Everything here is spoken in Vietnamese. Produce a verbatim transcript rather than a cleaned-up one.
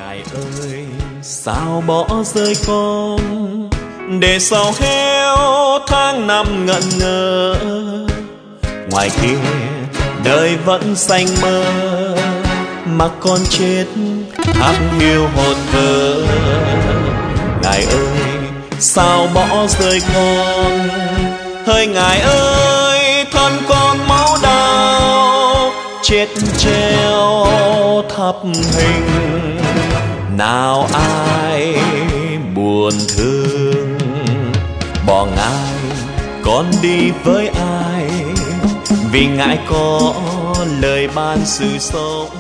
Ngài ơi sao bỏ rơi con, để sao héo tháng năm ngẩn ngơ. Ngoài kia đời vẫn xanh mơ, mà con chết tháp hiu hồn thơ. Ngài ơi sao bỏ rơi con, hỡi Ngài ơi thân con máu đau, chết treo thắp hình. Nào ai buồn thương, bỏ Ngài con đi với ai, vì Ngài có lời ban sự sống.